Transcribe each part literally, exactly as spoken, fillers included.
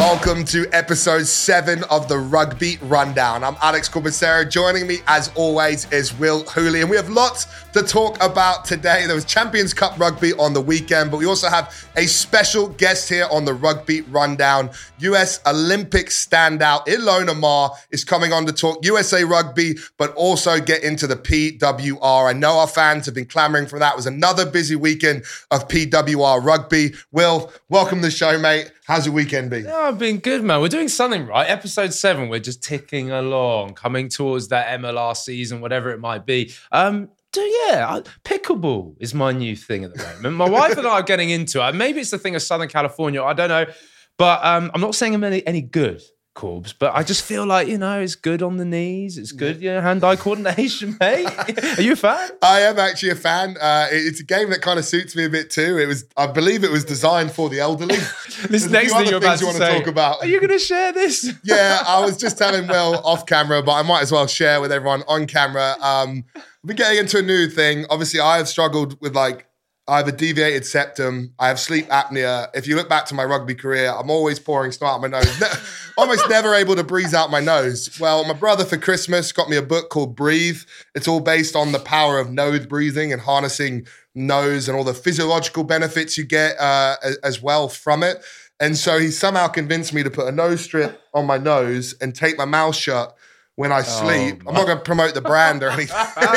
Welcome to episode seven of the Rugby Rundown. I'm Alex Corbicero. Joining me, as always, is Will Hooley. And we have lots to talk about today. There was Champions Cup rugby on the weekend, but we also have a special guest here on the Rugby Rundown. U S Olympic standout Ilona Maher is coming on to talk U S A Rugby, but also get into the P W R. I know our fans have been clamoring for that. It was another busy weekend of P W R rugby. Will, welcome to the show, mate. How's your weekend been? Oh, I've been good, man. We're doing something right. Episode seven, we're just ticking along, coming towards that M L R season, whatever it might be. Um, so yeah, pickleball is my new thing at the moment. My wife and I are getting into it. Maybe it's the thing of Southern California. I don't know. But um, I'm not saying I'm any, any good, Corbs, but I just feel like, you know, it's good on the knees. It's good, you know, hand-eye coordination, mate. Are you a fan? I am actually a fan. Uh, it's a game that kind of suits me a bit too. It was, I believe it was designed for the elderly. This next thing you're about to you want say, to talk about. Are you going to share this? Yeah, I was just telling Will off camera, but I might as well share with everyone on camera. Um, we're getting into a new thing. Obviously, I have struggled with like, I have a deviated septum. I have sleep apnea. If you look back to my rugby career, I'm always pouring snot out my nose. Ne- almost never able to breathe out my nose. Well, my brother for Christmas got me a book called Breathe. It's all based on the power of nose breathing and harnessing nose and all the physiological benefits you get uh, as well from it. And so he somehow convinced me to put a nose strip on my nose and tape my mouth shut when I sleep. Oh, I'm not going to promote the brand or anything,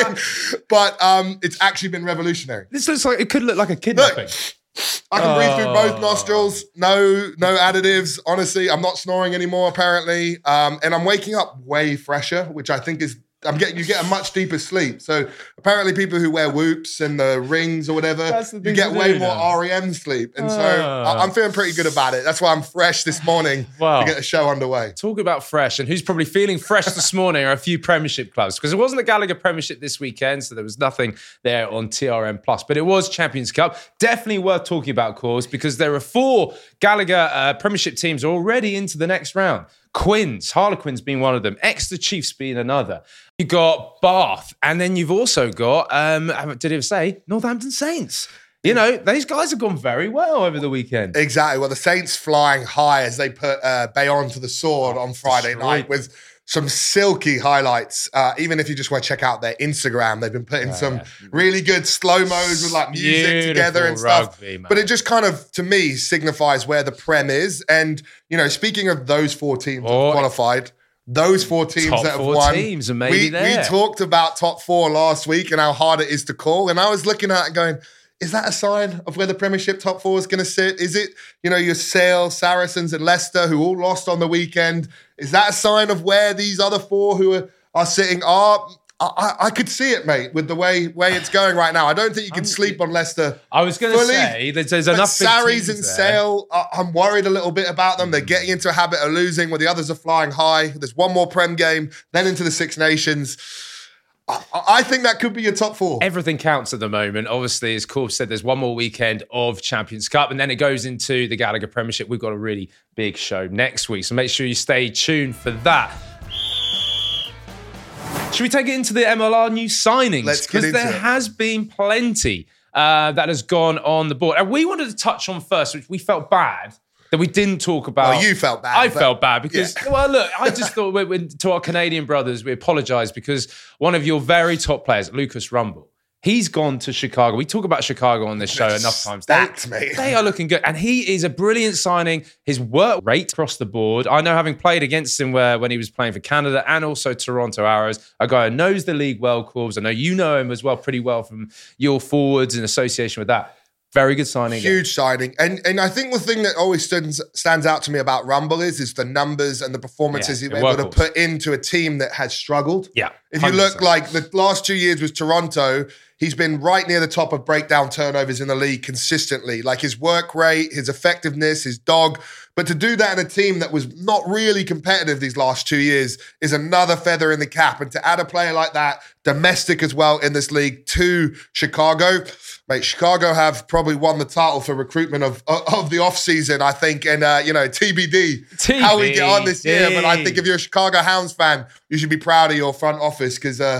but um, it's actually been revolutionary. This looks like, it could look like a kidnapping. Look, I can oh. breathe through both nostrils, no no additives. Honestly, I'm not snoring anymore, apparently. Um, and I'm waking up way fresher, which I think is, I'm getting, you get a much deeper sleep. So apparently people who wear whoops and the rings or whatever, you get way more now. R E M sleep. And so uh. I'm feeling pretty good about it. That's why I'm fresh this morning wow. to get the show underway. Talk about fresh. And who's probably feeling fresh this morning are a few Premiership clubs. Because it wasn't the Gallagher Premiership this weekend, so there was nothing there on T R M Plus. But it was Champions Cup. Definitely worth talking about, cause because there are four Gallagher uh, Premiership teams already into the next round. Quins, Harlequins being one of them, Exeter Chiefs being another. You got Bath, and then you've also got, um, did it say, Northampton Saints. You know, these guys have gone very well over the weekend. Exactly. Well, the Saints flying high as they put uh, Bayonne to the sword on Friday Destroyed. night with some silky highlights. Uh, even if you just want to check out their Instagram, they've been putting yeah, some yeah. really good slow-mos with like music Beautiful together and stuff. Rugby, but it just kind of, to me, signifies where the Prem is. And, you know, speaking of those four teams oh, that have qualified, those four teams top that have four won. Teams are maybe we, there. we talked about top four last week and how hard it is to call. And I was looking at it going, is that a sign of where the Premiership top four is going to sit? Is it, you know, your Sale, Saracens and Leicester who all lost on the weekend? Is that a sign of where these other four who are, are sitting are? I, I could see it, mate, with the way way it's going right now. I don't think you can I'm, sleep on Leicester. I was going to say there's, there's enough. Sarries and Sale, I'm worried a little bit about them. Mm. They're getting into a habit of losing where the others are flying high. There's one more Prem game, then into the Six Nations. I, I think that could be your top four. Everything counts at the moment. Obviously, as Corb said, there's one more weekend of Champions Cup, and then it goes into the Gallagher Premiership. We've got a really big show next week, so make sure you stay tuned for that. Should we take it into the M L R new signings? Let's get into it. Because there has been plenty uh, that has gone on the board. And we wanted to touch on first, which we felt bad that we didn't talk about. Well, you felt bad. I felt bad because, yeah. well, look, I just thought we, we, to our Canadian brothers, we apologise because one of your very top players, Lucas Rumble, he's gone to Chicago. We talk about Chicago on this show That's enough times. Stacked, they, mate. they are looking good. And he is a brilliant signing. His work rate across the board. I know having played against him where, when he was playing for Canada and also Toronto Arrows, a guy who knows the league well, Corbs. I know you know him as well pretty well from your forwards in association with that. Very good signing. Huge signing. And and I think the thing that always stands, stands out to me about Rumble is, is the numbers and the performances yeah, he was able to put into a team that has struggled. Yeah. If you look like the last two years with Toronto, he's been right near the top of breakdown turnovers in the league consistently. Like his work rate, his effectiveness, his dog. But to do that in a team that was not really competitive these last two years is another feather in the cap. And to add a player like that, domestic as well in this league, to Chicago, mate, Chicago have probably won the title for recruitment of of the offseason, I think. And, uh, you know, T B D, T B D, how we get on this year. But I think if you're a Chicago Hounds fan, you should be proud of your front office because uh,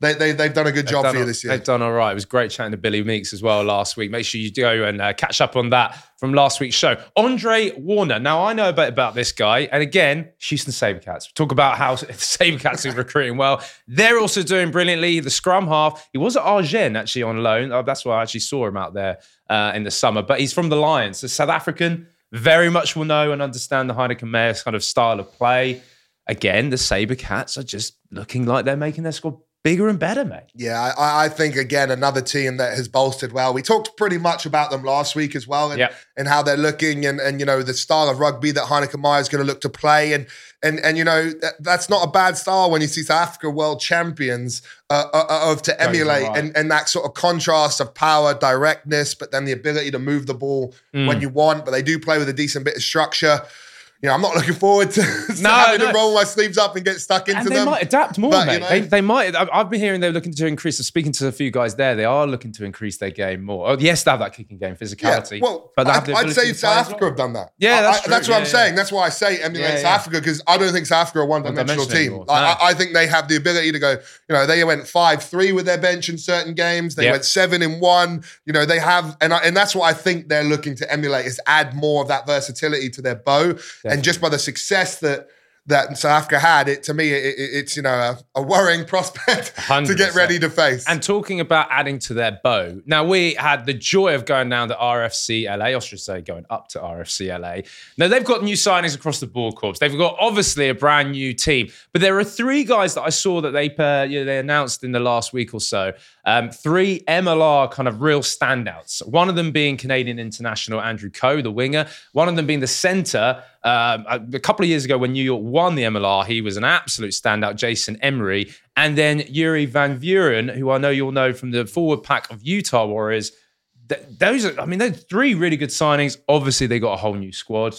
they, they, they've done a good They've job done for you all- this year. They've done all right. It was great chatting to Billy Meeks as well last week. Make sure you go and uh, catch up on that from last week's show. Andre Warner. Now, I know a bit about this guy. And again, Houston SaberCats. Talk about how the SaberCats are recruiting well. They're also doing brilliantly. The scrum half, he was at Agen actually on loan. Oh, that's why I actually saw him out there uh, in the summer. But he's from the Lions. So South African, very much will know and understand the Heineken Mayer's kind of style of play. Again, the SaberCats are just looking like they're making their squad bigger and better, mate. Yeah, I, I think, again, another team that has bolstered well. We talked pretty much about them last week as well and, yep. and how they're looking and, and, you know, the style of rugby that Heineken Meyer is going to look to play. And, and, and you know, that, that's not a bad style when you see South Africa world champions uh, uh, of to emulate right. and, and that sort of contrast of power, directness, but then the ability to move the ball mm. when you want. But they do play with a decent bit of structure. You know, I'm not looking forward to, to no, having no. to roll my sleeves up and get stuck into and they them. They might adapt more, but, mate. You know, they, they might. I've been hearing they're looking to increase. Speaking to a few guys there, they are looking to increase their game more. Oh, yes, they have that kicking game, physicality. Yeah, well, but I'd, I'd say South Africa well. have done that. Yeah, that's I, true. That's what yeah, I'm yeah. saying. That's why I say emulate yeah, South yeah. Africa, because I don't think South Africa are a one-dimensional team. Like, no. I, I think they have the ability to go, you know, they went five three with their bench in certain games. They yep. went seven in one. You know, they have, and I, and that's what I think they're looking to emulate, is add more of that versatility to their bow. Definitely. And just by the success that that South Africa had, it to me, it, it, it's, you know, a, a worrying prospect one hundred percent to get ready to face. And talking about adding to their bow, now we had the joy of going down to R F C L A, I should say going up to R F C L A. Now they've got new signings across the board, Corps. They've got obviously a brand new team, but there are three guys that I saw that they uh, you know, they announced in the last week or so. Um, three M L R kind of real standouts. One of them being Canadian international Andrew Coe, the winger. One of them being the centre. Um, a couple of years ago when New York won the M L R, he was an absolute standout, Jason Emery. And then Yuri Van Vuren, who I know you'll know from the forward pack of Utah Warriors. Th- those are, I mean, those three really good signings. Obviously, they got a whole new squad.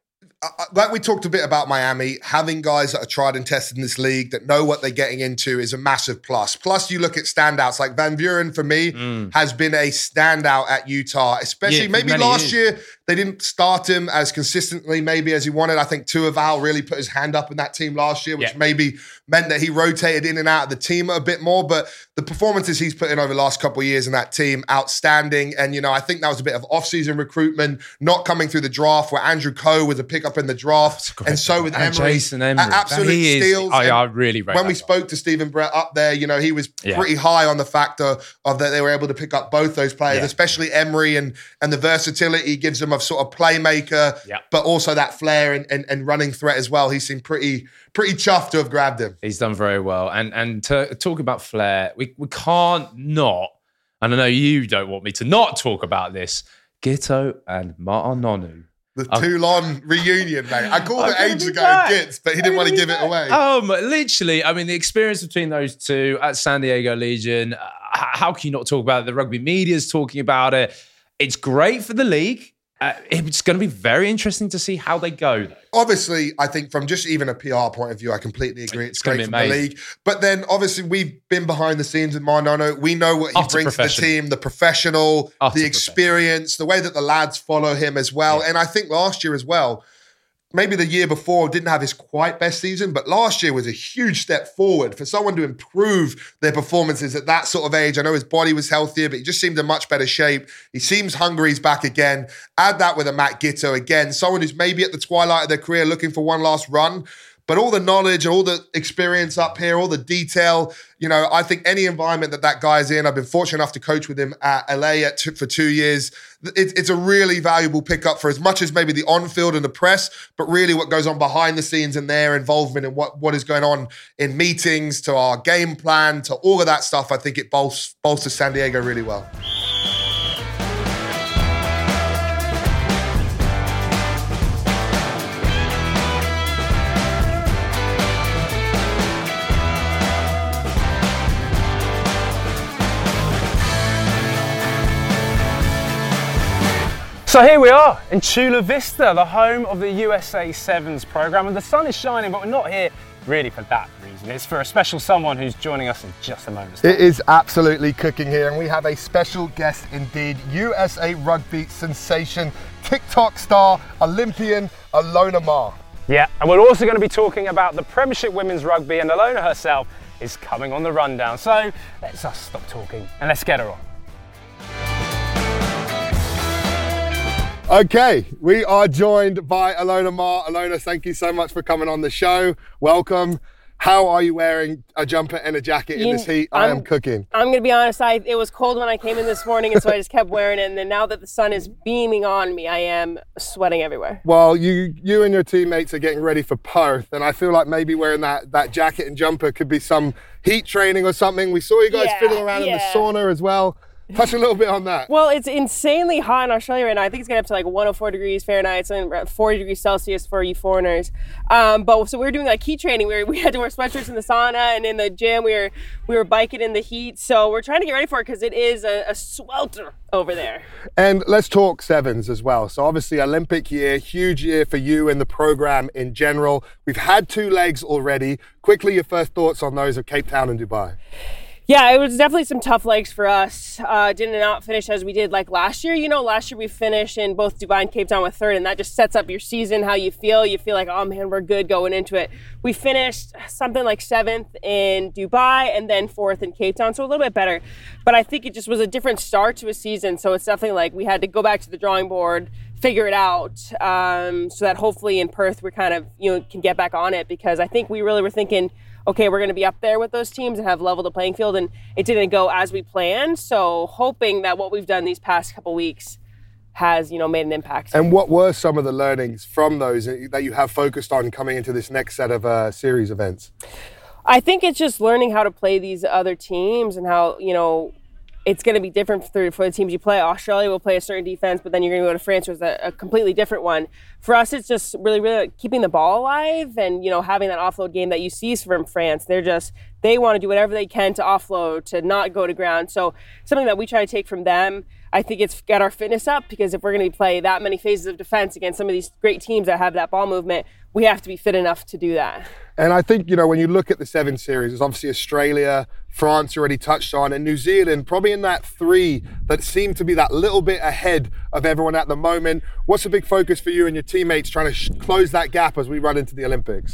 Uh, like we talked a bit about Miami, having guys that are tried and tested in this league that know what they're getting into is a massive plus. Plus, you look at standouts like Van Vuren, for me, mm. has been a standout at Utah, especially yeah, maybe last years. year. They didn't start him as consistently maybe as he wanted. I think Tuaval really put his hand up in that team last year, which yeah. maybe meant that he rotated in and out of the team a bit more. But the performances he's put in over the last couple of years in that team, outstanding. And, you know, I think that was a bit of off-season recruitment, not coming through the draft, where Andrew Coe was a pickup in the draft. And so with and Emery. Jason Emery. Absolute steals. I, I really rate When we guy. spoke to Stephen Brett up there, you know, he was yeah. pretty high on the factor of that they were able to pick up both those players, yeah. especially Emery, and, and the versatility gives them a sort of playmaker, yeah. but also that flair and, and, and running threat as well. He seemed pretty pretty chuffed to have grabbed him. He's done very well. And and to talk about flair, we, we can't not, and I know you don't want me to not talk about this, Gito and Ma'anonu. The Toulon reunion, mate. I called it ages ago, Gits, but he didn't want to give it away. Um, literally, I mean, the experience between those two at San Diego Legion, uh, how can you not talk about it? The rugby media's talking about it. It's great for the league. Uh, it's going to be very interesting to see how they go, though. Obviously, I think from just even a P R point of view, I completely agree. It's, it's great for the league. But then, obviously, we've been behind the scenes with Ma'anonu. We know what he Utter brings to the team, the professional, Utter the experience, the way that the lads follow him as well. Yeah. And I think last year as well, maybe the year before didn't have his quite best season, but last year was a huge step forward for someone to improve their performances at that sort of age. I know his body was healthier, but he just seemed in much better shape. He seems hungry. He's back again. Add that with a Matt Gito again, someone who's maybe at the twilight of their career looking for one last run. But all the knowledge and all the experience up here, all the detail, you know, I think any environment that that guy's in, I've been fortunate enough to coach with him at L A at two, for two years. It, it's a really valuable pickup for as much as maybe the on-field and the press, but really what goes on behind the scenes and their involvement in what, what is going on in meetings, to our game plan, to all of that stuff. I think it bolsters, bolsters San Diego really well. So here we are in Chula Vista, the home of the U S A Sevens program, and the sun is shining, but we're not here really for that reason. It's for a special someone who's joining us in just a moment. It is absolutely cooking here, and we have a special guest indeed, U S A Rugby sensation, TikTok star, Olympian, Ilona Maher. Yeah, and we're also going to be talking about the Premiership Women's Rugby and Ilona herself is coming on the rundown. So let's us stop talking and let's get her on. Okay, we are joined by Ilona Maher. Ilona, thank you so much for coming on the show. Welcome. How are you wearing a jumper and a jacket in You- this heat? I I'm- am cooking. I'm gonna be honest. I it was cold when I came in this morning, and so I just kept wearing it. And then now that the sun is beaming on me, I am sweating everywhere. Well, you you and your teammates are getting ready for Perth, and I feel like maybe wearing that, that jacket and jumper could be some heat training or something. We saw you guys Yeah, fiddling around in the yeah. sauna as well. Touch a little bit on that. Well, it's insanely hot in Australia right now. I think it's getting up to like one hundred four degrees Fahrenheit, so around forty degrees Celsius for you foreigners. Um, but so we were doing like heat training. We, were, we had to wear sweatshirts in the sauna, and in the gym we were we were biking in the heat. So we're trying to get ready for it because it is a, a swelter over there. And let's talk sevens as well. So obviously Olympic year, huge year for you and the program in general. We've had two legs already. Quickly, your first thoughts on those of Cape Town and Dubai. Yeah, it was definitely some tough legs for us. Uh, did not finish as we did like last year. You know, last year we finished in both Dubai and Cape Town with third, and that just sets up your season, how you feel. You feel like, oh man, we're good going into it. We finished something like seventh in Dubai and then fourth in Cape Town, so a little bit better. But I think it just was a different start to a season, so it's definitely like we had to go back to the drawing board, figure it out, um, so that hopefully in Perth we kind of, you know, can get back on it, because I think we really were thinking, okay, we're going to be up there with those teams and have leveled the playing field, and it didn't go as we planned. So hoping that what we've done these past couple weeks has, you know, made an impact. And what were some of the learnings from those that you have focused on coming into this next set of uh, series events? I think it's just learning how to play these other teams and how, you know, it's going to be different for, for the teams you play. Australia will play a certain defense, but then you're going to go to France, which is a, a completely different one. For us, it's just really, really keeping the ball alive and, you know, having that offload game that you see from France. They're just, they want to do whatever they can to offload, to not go to ground. So something that we try to take from them, I think it's get our fitness up, because if we're going to play that many phases of defense against some of these great teams that have that ball movement, we have to be fit enough to do that. And I think, you know, when you look at the seven series, there's obviously Australia, France already touched on, and New Zealand probably in that three that seem to be that little bit ahead of everyone at the moment. What's a big focus for you and your teammates trying to sh- close that gap as we run into the Olympics?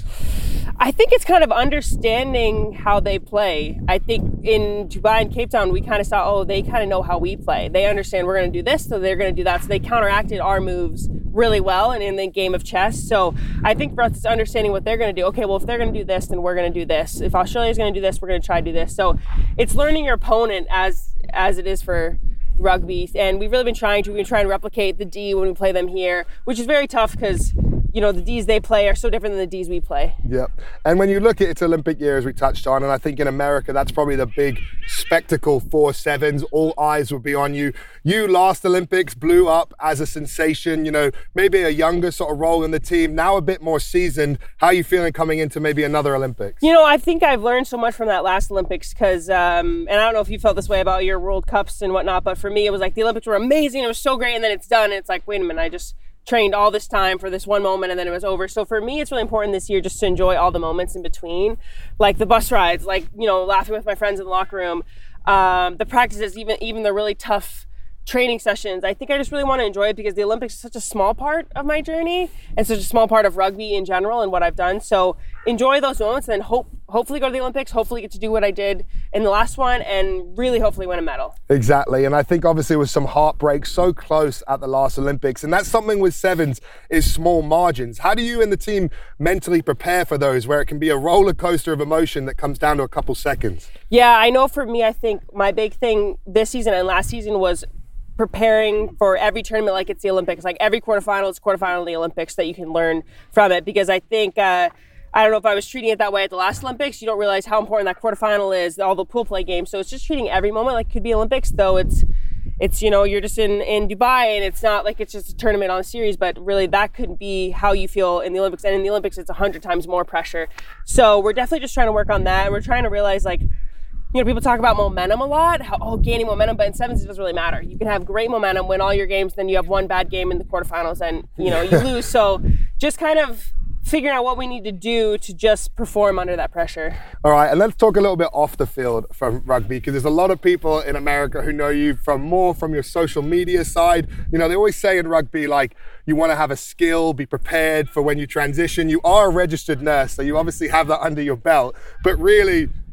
I think it's kind of understanding how they play. I think in Dubai and Cape Town, we kind of saw, oh, they kind of know how we play. They understand we're going to do this, so they're going to do that. So they counteracted our moves really well and in the game of chess. So I think for us, it's understanding what they're going to do. Okay, well, if they're going to do this, then we're going to do this. If Australia's going to do this, we're going to try to do this. So it's learning your opponent as as it is for rugby. And we've really been trying to, we've been trying to replicate the D when we play them here, which is very tough because, you know, the Ds they play are so different than the Ds we play. Yep. And when you look at it's Olympic year, as we touched on, and I think in America, that's probably the big spectacle for sevens. All eyes will be on you. You last Olympics blew up as a sensation, you know, maybe a younger sort of role in the team, now a bit more seasoned. How are you feeling coming into maybe another Olympics? You know, I think I've learned so much from that last Olympics because, um, and I don't know if you felt this way about your World Cups and whatnot, but for me, it was like the Olympics were amazing. It was so great. And then it's done. And it's like, wait a minute, I just trained all this time for this one moment and then it was over. So for me, it's really important this year just to enjoy all the moments in between, like the bus rides, like, you know, laughing with my friends in the locker room, um, the practices, even even the really tough training sessions. I think I just really want to enjoy it because the Olympics is such a small part of my journey and such a small part of rugby in general and what I've done. So enjoy those moments and then hope, hopefully go to the Olympics, hopefully get to do what I did in the last one and really hopefully win a medal. Exactly. And I think obviously with some heartbreak so close at the last Olympics, and that's something with sevens is small margins. How do you and the team mentally prepare for those where it can be a roller coaster of emotion that comes down to a couple seconds? Yeah, I know for me, I think my big thing this season and last season was preparing for every tournament like it's the Olympics. Like every quarterfinal is quarterfinal of the Olympics that you can learn from it. Because I think, uh, I don't know if I was treating it that way at the last Olympics. You don't realize how important that quarterfinal is, all the pool play games. So it's just treating every moment like it could be Olympics, though it's, it's you know, you're just in, in Dubai and it's not like it's just a tournament on a series, but really that could be how you feel in the Olympics. And in the Olympics, it's a hundred times more pressure. So we're definitely just trying to work on that. We're trying to realize like, you know, people talk about momentum a lot, how, oh, gaining momentum, but in sevens, it doesn't really matter. You can have great momentum, win all your games, then you have one bad game in the quarterfinals and, you know, you lose. So just kind of figuring out what we need to do to just perform under that pressure. All right, and let's talk a little bit off the field from rugby, because there's a lot of people in America who know you from more from your social media side. You know, they always say in rugby, like, you want to have a skill, be prepared for when you transition. You are a registered nurse, so you obviously have that under your belt, but really,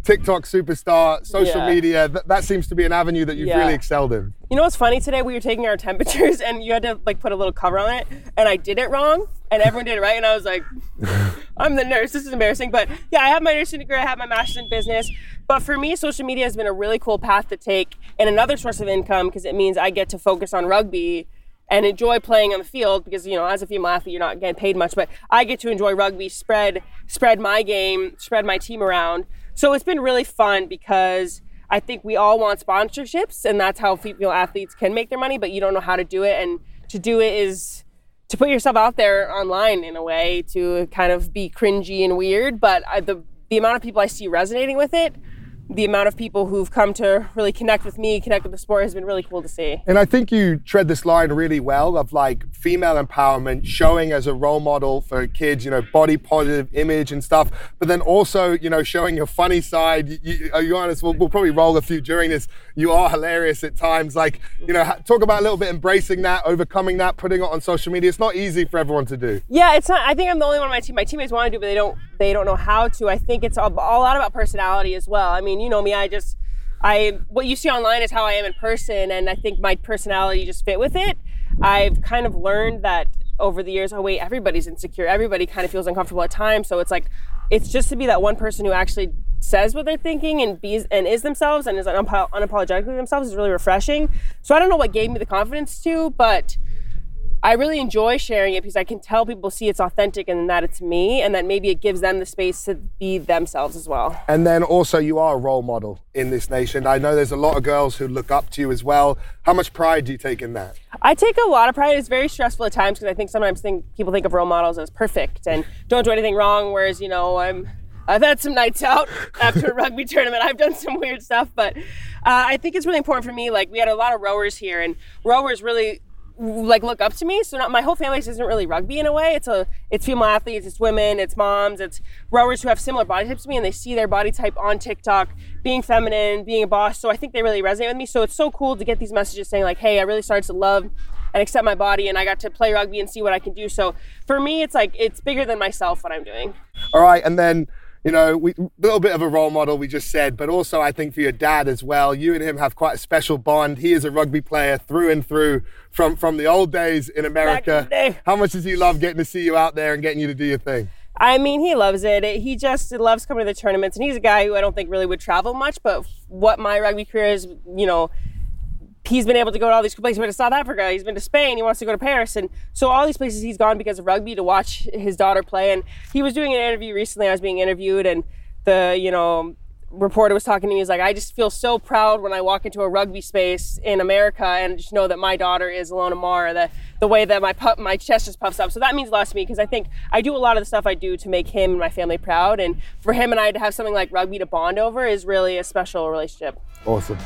TikTok superstar, social Yeah. media. Th- that seems to be an avenue that you've Yeah. really excelled in. You know what's funny today? We were taking our temperatures and you had to like put a little cover on it, and I did it wrong, and everyone did it right, and I was like, I'm the nurse. This is embarrassing, but yeah, I have my nursing degree. I have my master's in business. But for me, social media has been a really cool path to take and another source of income because it means I get to focus on rugby and enjoy playing on the field because, you know, as a female athlete, you're not getting paid much, but I get to enjoy rugby, spread spread my game, spread my team around. So it's been really fun because I think we all want sponsorships, and that's how female athletes can make their money, but you don't know how to do it. And to do it is to put yourself out there online in a way to kind of be cringy and weird. But I, the the amount of people I see resonating with it, the amount of people who've come to really connect with me, connect with the sport has been really cool to see. And I think you tread this line really well of like female empowerment, showing as a role model for kids, you know, body positive image and stuff, but then also, you know, showing your funny side. You, you, are you honest? We'll, we'll probably roll a few during this. You are hilarious at times. Like, you know, talk about a little bit embracing that, overcoming that, putting it on social media. It's not easy for everyone to do. Yeah, it's not. I think I'm the only one on my team. My teammates want to do, but they don't. They don't know how to. I think it's a, a lot about personality as well. I mean, you know me. I just, I what you see online is how I am in person, and I think my personality just fit with it. I've kind of learned that over the years. Oh wait, everybody's insecure. Everybody kind of feels uncomfortable at times. So it's like, it's just to be that one person who actually says what they're thinking and be and is themselves and is unap- unapologetically themselves is really refreshing. So I don't know what gave me the confidence to, but I really enjoy sharing it because I can tell people see it's authentic and that it's me, and that maybe it gives them the space to be themselves as well. And then also you are a role model in this nation. I know there's a lot of girls who look up to you as well. How much pride do you take in that? I take a lot of pride. It's very stressful at times because I think sometimes think, people think of role models as perfect and don't do anything wrong, whereas, you know, I'm I've had some nights out after a rugby tournament. I've done some weird stuff, but uh, I think it's really important for me. Like, we had a lot of rowers here, and rowers really like look up to me. So not, my whole family isn't really rugby in a way. It's a it's female athletes, it's women, it's moms, it's rowers who have similar body types to me, and they see their body type on TikTok, being feminine, being a boss. So I think they really resonate with me. So it's so cool to get these messages saying like, hey, I really started to love and accept my body, and I got to play rugby and see what I can do. So for me, it's like, it's bigger than myself what I'm doing. All right, and then, you know, we, a little bit of a role model, we just said, but also I think for your dad as well. You and him have quite a special bond. He is a rugby player through and through from, from the old days in America. Back in the day. How much does he love getting to see you out there and getting you to do your thing? I mean, he loves it. He just loves coming to the tournaments, and he's a guy who I don't think really would travel much, but what my rugby career is, you know, he's been able to go to all these places. He's been to South Africa, he's been to Spain, he wants to go to Paris. And so all these places he's gone because of rugby to watch his daughter play. And he was doing an interview recently, I was being interviewed, and the, you know, reporter was talking to me. He's like, I just feel so proud when I walk into a rugby space in America and just know that my daughter is Ilona Maher, the, the way that my pup, my chest just puffs up. So that means a lot to me because I think I do a lot of the stuff I do to make him and my family proud. And for him and I to have something like rugby to bond over is really a special relationship. Awesome.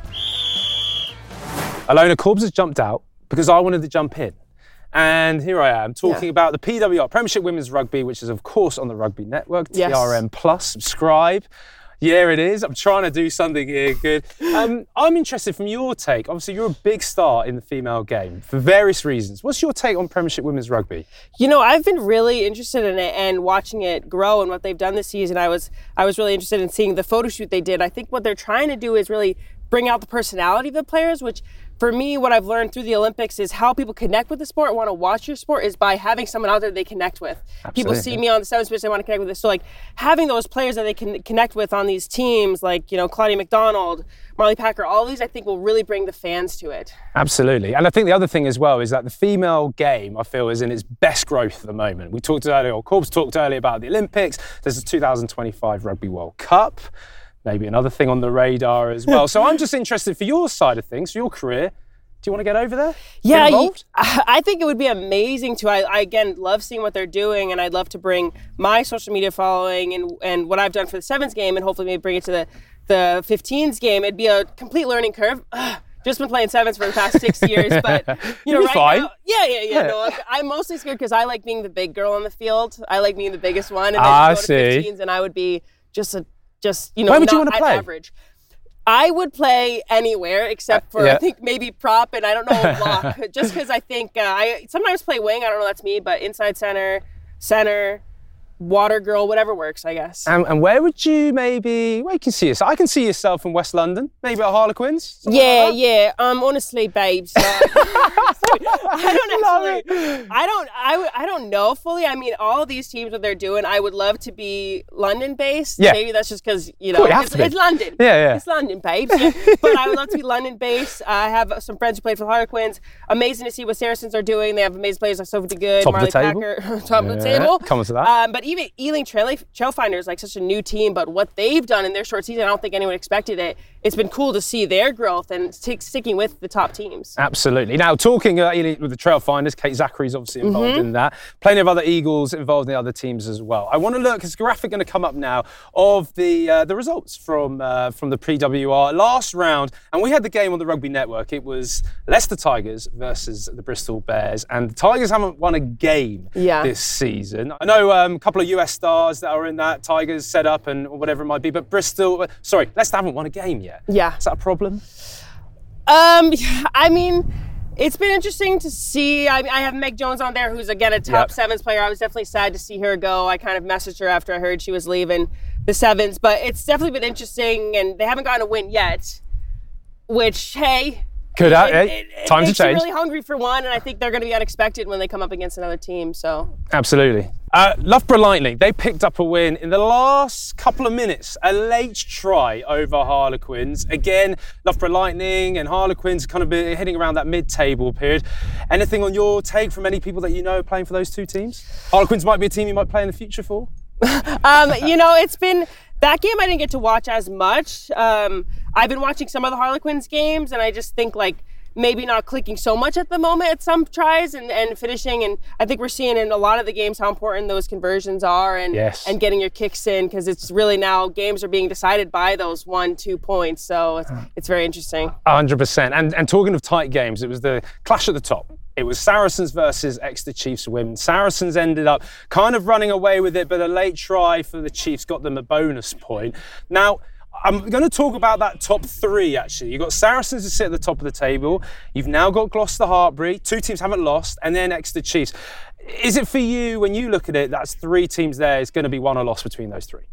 Ilona, Corbs has jumped out because I wanted to jump in. And here I am talking Yeah. about the P W R, Premiership Women's Rugby, which is of course on the Rugby Network, Yes. T R M Plus, subscribe. Yeah, it is. I'm trying to do something here good. Um, I'm interested from your take. Obviously, you're a big star in the female game for various reasons. What's your take on Premiership Women's Rugby? You know, I've been really interested in it and watching it grow and what they've done this season. I was I was really interested in seeing the photo shoot they did. I think what they're trying to do is really bring out the personality of the players, which for me, what I've learned through the Olympics is how people connect with the sport and want to watch your sport is by having someone out there they connect with. Absolutely. People see me on the sevens pitch, they want to connect with this. So like having those players that they can connect with on these teams, like, you know, Claudia McDonald, Marley Packer, all these I think will really bring the fans to it. Absolutely. And I think the other thing as well is that the female game, I feel, is in its best growth at the moment. We talked earlier, or Corbs talked earlier about the Olympics. There's the two thousand twenty-five Rugby World Cup. Maybe another thing on the radar as well. So I'm just interested for your side of things, for your career. Do you want to get over there? Yeah, Get involved? I think it would be amazing to. I, I again love seeing what they're doing, and I'd love to bring my social media following and and what I've done for the sevens game, and hopefully maybe bring it to the the fifteens game. It'd be a complete learning curve. Ugh, just been playing sevens for the past six years, but you know, You'll be right fine. now, yeah, yeah, yeah. Yeah. No, I'm, I'm mostly scared because I like being the big girl on the field. I like being the biggest one, and then Ah, you go to see. fifteens, and I would be just a just you know. Where would you not- wanna I'm play? Average. I would play anywhere except for Uh, yeah. I think maybe prop and I don't know block. Just because I think uh, I sometimes play wing. I don't know, that's me, but inside center, center, water girl, whatever works, I guess. And, and where would you maybe, where you can see yourself? I can see yourself in West London, maybe at Harlequins. Yeah, like yeah. Um, honestly, babes, uh, I don't actually, I don't, I, I don't know fully. I mean, all these teams, what they're doing, I would love to be London-based. Yeah. Maybe that's just because, you know, Cool, you have it's, to be. it's London. Yeah, yeah. It's London, babes. Yeah. But I would love to be London-based. I have some friends who played for the Harlequins. Amazing to see what Saracens are doing. They have amazing players like Sophie DeGood, Top of Marley the table. Packer. Top Yeah, of the table. come on to that. Um, but even Ealing Trail, Trailfinders, like such a new team, but what they've done in their short season, I don't think anyone expected it. It's been cool to see their growth and t- sticking with the top teams. Absolutely. Now, talking uh, with the Trailfinders, Kate Zachary's obviously involved Mm-hmm. in that. Plenty of other Eagles involved in the other teams as well. I want to look, there's a graphic going to come up now of the uh, the results from uh, from the P W R last round. And we had the game on the Rugby Network. It was Leicester Tigers versus the Bristol Bears. And the Tigers haven't won a game Yeah. this season. I know um, a couple of U S stars that are in that Tigers setup and whatever it might be, but Bristol, sorry, Leicester haven't won a game yet. Yeah. Is that a problem? Um, I mean, it's been interesting to see. I, I have Meg Jones on there, who's again a top Yep. sevens player. I was definitely sad to see her go. I kind of messaged her after I heard she was leaving the sevens, but it's definitely been interesting, and they haven't gotten a win yet. Which, hey, Could have, it, hey, it, it time to makes you change. really hungry for one, and I think they're going to be unexpected when they come up against another team. So. Absolutely. Uh, Loughborough Lightning, they picked up a win in the last couple of minutes, a late try over Harlequins. Again, Loughborough Lightning and Harlequins kind of been hitting around that mid-table period. Anything on your take from any people that you know playing for those two teams? Harlequins might be a team you might play in the future for? Um, you know, it's been, that game I didn't get to watch as much. Um, I've been watching some of the Harlequins games, and I just think like maybe not clicking so much at the moment at some tries and, and finishing. And I think we're seeing in a lot of the games how important those conversions are and, Yes. and getting your kicks in, because it's really now games are being decided by those one, two points. So it's, it's very interesting. one hundred percent. And, and talking of tight games, it was the clash at the top. It was Saracens versus Exeter Chiefs women. Saracens ended up kind of running away with it, but a late try for the Chiefs got them a bonus point. Now, I'm going to talk about that top three, actually. You've got Saracens to sit at the top of the table. You've now got Gloucester Hartpury. Two teams haven't lost, and then Exeter Chiefs. Is it for you, when you look at it, that's three teams there, it's going to be one or loss between those three?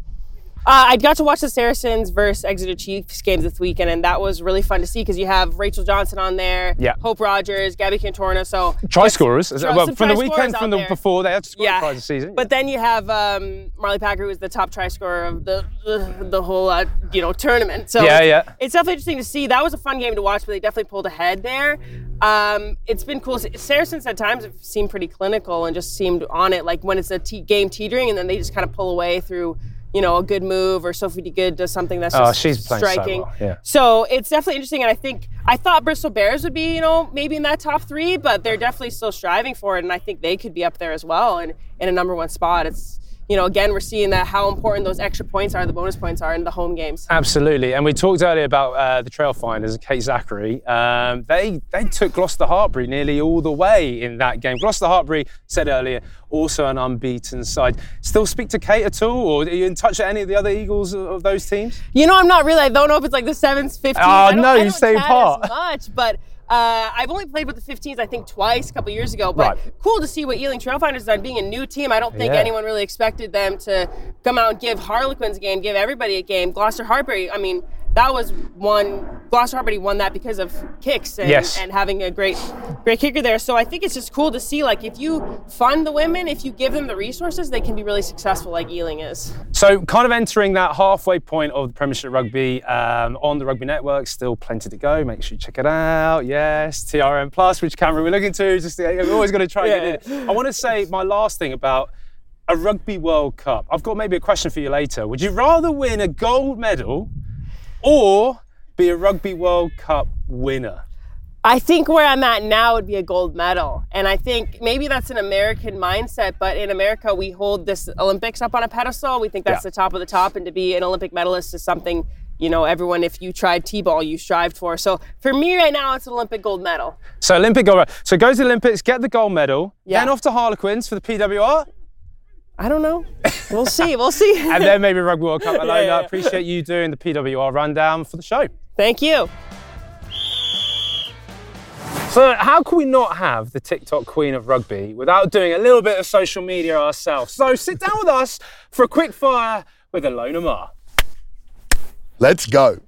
Uh, I got to watch the Saracens versus Exeter Chiefs games this weekend, and that was really fun to see because you have Rachel Johnson on there, Yeah. Hope Rogers, Gabby Cantorna. So Try scorers. Try- well, some from the try weekend, scorers from out the there. before, they had to score Yeah. twice a season. But then you have um, Marley Packer, who was the top try scorer of the the, the whole uh, you know tournament. So Yeah, yeah. it's definitely interesting to see. That was a fun game to watch, but they definitely pulled ahead there. Um, it's been cool. Saracens at times have seemed pretty clinical and just seemed on it, like when it's a te- game teetering, and then they just kind of pull away through, you know, a good move, or Sophie DeGood does something that's Oh, just she's playing so striking. well, yeah. So it's definitely interesting, and I think I thought Bristol Bears would be, you know, maybe in that top three, but they're definitely still striving for it, and I think they could be up there as well, and in a number one spot. It's, you know, again, we're seeing that how important those extra points are, the bonus points are in the home games. Absolutely, and we talked earlier about uh, the Trailfinders and Kate Zachary. Um, they they took Gloucester Hartpury nearly all the way in that game. Gloucester Hartpury, said earlier, also an unbeaten side. Still speak to Kate at all, or are you in touch with any of the other Eagles of, of those teams? You know, I'm not really. I don't know if it's like the sevens, fifteens. Oh, I don't, no, I you don't stay chat apart. as much, but uh, I've only played with the fifteens, I think, twice a couple years ago. But Right. cool to see what Ealing Trailfinders done. Being a new team, I don't think Yeah. anyone really expected them to come out and give Harlequins a game, give everybody a game. Gloucester Hartpury, I mean, that was one. Gloucester Hartpury won that because of kicks and, Yes. and having a great, great kicker there. So I think it's just cool to see, like, if you fund the women, if you give them the resources, they can be really successful, like Ealing is. So kind of entering that halfway point of the Premiership Rugby um, on the Rugby Network, still plenty to go. Make sure you check it out. Yes, T R M Plus, which camera we're looking to. Just we're always going to try and get in. I want to say my last thing about a Rugby World Cup. I've got maybe a question for you later. Would you rather win a gold medal or be a Rugby World Cup winner? I think where I'm at now would be a gold medal. And I think maybe that's an American mindset, but in America, we hold this Olympics up on a pedestal. We think that's Yeah. the top of the top, and to be an Olympic medalist is something, you know, everyone, if you tried T-ball, you strived for. So for me right now, it's an Olympic gold medal. So Olympic gold. So go to the Olympics, get the gold medal, Yeah. then off to Harlequins for the P W R. I don't know. We'll see. We'll see. And then maybe Rugby World Cup. Alona, Yeah, yeah. appreciate you doing the P W R rundown for the show. Thank you. So how can we not have the TikTok queen of rugby without doing a little bit of social media ourselves? So sit down with us for a quick fire with Ilona Maher. Let's go.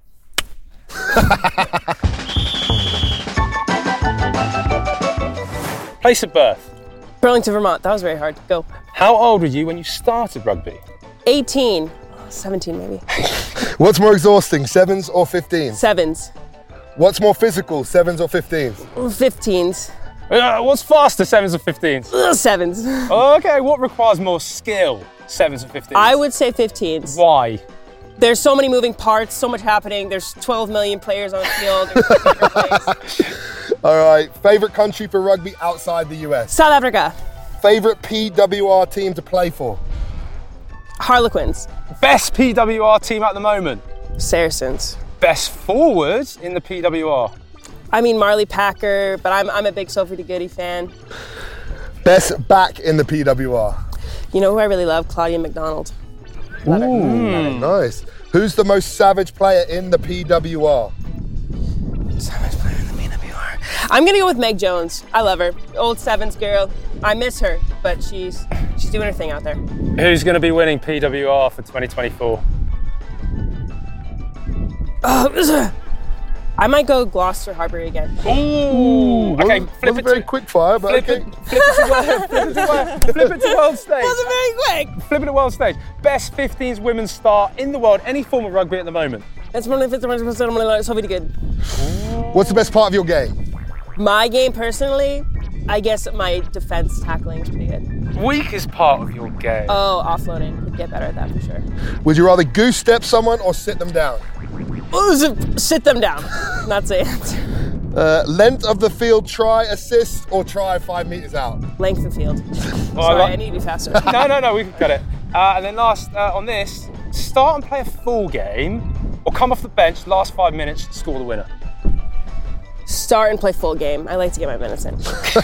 Place of birth. Burlington, Vermont. That was very hard. Go. How old were you when you started rugby? eighteen. seventeen maybe. What's more exhausting, sevens or fifteens? Sevens. What's more physical, sevens or fifteens? Fifteens. Uh, what's faster, sevens or fifteens? Ugh, Sevens. Okay, what requires more skill, sevens or fifteens? I would say fifteens. Why? There's so many moving parts, so much happening. There's twelve million players on the field. There's different plays. All right, favorite country for rugby outside the U S? South Africa. Favorite P W R team to play for? Harlequins. Best P W R team at the moment? Saracens. Best forwards in the P W R? I mean Marley Packer, but I'm I'm a big Sophie de Goody fan. Best back in the P W R? You know who I really love? Claudia McDonald. Love her. Ooh, nice. Who's the most savage player in the P W R? Savage player in the P W R. I'm gonna go with Meg Jones. I love her. Old Sevens girl. I miss her, but she's she's doing her thing out there. Who's going to be winning P W R for twenty twenty-four? Uh, I might go Gloucester Harbour again. Ooh. Okay, Wasn't, flip wasn't it very to, quick fire, but flip okay. it, flip it to world, flip it to world, flip it to world stage. Wasn't very quick. Flip it to world stage. Best fifteens women's star in the world, any form of rugby at the moment. That's one of the Sophie de Good. What's the best part of your game? My game personally, I guess my defense tackling is pretty good. Weakest part of your game. Oh, offloading. Could get better at that for sure. Would you rather goose step someone or sit them down? Ooh, zip- sit them down. That's it. Uh, length of the field try, assist, or try five meters out? Length of field. Oh, I Sorry, like- I need to be faster. no, no, no, we can cut it. Uh, and then last uh, on this, start and play a full game, or come off the bench, last five minutes, score the winner. Start and play full game. I like to get my minutes in.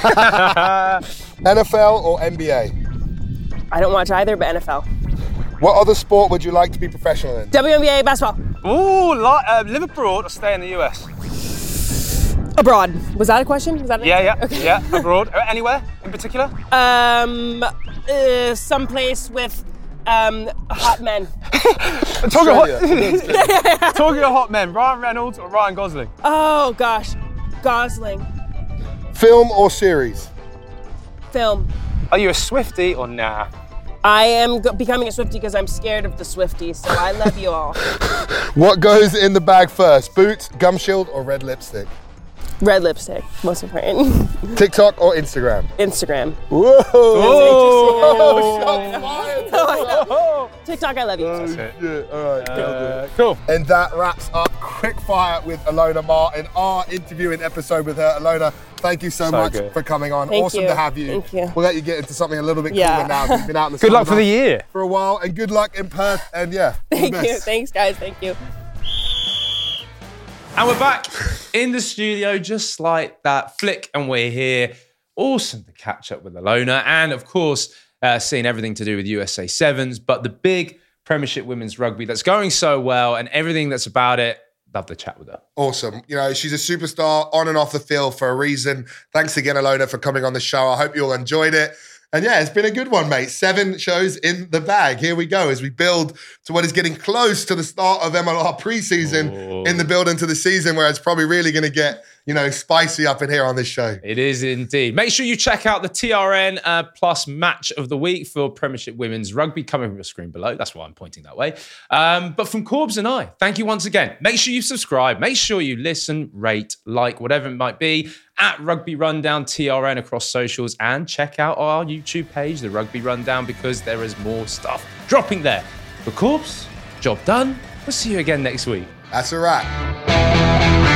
N F L or N B A? I don't watch either, but N F L. What other sport would you like to be professional in? W N B A basketball. Ooh, li- uh, live abroad or stay in the U S? Abroad. Was that a question? Was that an Yeah, answer? yeah, Okay. yeah, abroad. Uh, Anywhere in particular? Um, uh, someplace with um hot men. Talking of, Australia. hot, talking of hot men, Ryan Reynolds or Ryan Gosling? Oh gosh, Gosling. Film or series? Film. Are you a Swiftie or nah? I am go- becoming a Swiftie because I'm scared of the Swifties, so I love you all. What goes in the bag first? Boots, gum shield, or red lipstick? Red lipstick, most important. TikTok or Instagram? Instagram. Whoa! Oh, Shots fired. oh. TikTok, I love you. Yeah, all right. Uh, cool. And that wraps up Quick Fire with Ilona Maher in our interviewing episode with her. Ilona, thank you so, So much good. for coming on. Thank awesome you. to have you. Thank you. We'll let you get into something a little bit Yeah. cooler now. 'Cause You've been out in the Good luck sun for the year. for a while, and good luck in Perth. And yeah, all the Thank best. you. Thanks, guys. Thank you. And we're back in the studio just like that. Flick, and we're here. Awesome to catch up with Ilona. And of course, uh, seeing everything to do with U S A Sevens, but the big Premiership Women's Rugby that's going so well and everything that's about it. Love the chat with her. Awesome. You know, she's a superstar on and off the field for a reason. Thanks again, Ilona, for coming on the show. I hope you all enjoyed it. And yeah, it's been a good one, mate. Seven shows in the bag. Here we go as we build to what is getting close to the start of M L R preseason Oh. in the build into the season, where it's probably really going to get, you know, spicy up in here on this show. It is indeed. Make sure you check out the T R N uh, Plus Match of the Week for Premiership Women's Rugby coming from your screen below. That's why I'm pointing that way. Um, but from Corbs and I, thank you once again. Make sure you subscribe. Make sure you listen, rate, like, whatever it might be, at Rugby Rundown T R N across socials, and check out our YouTube page, the Rugby Rundown, because there is more stuff dropping there. For Corbs, job done. We'll see you again next week. That's a wrap.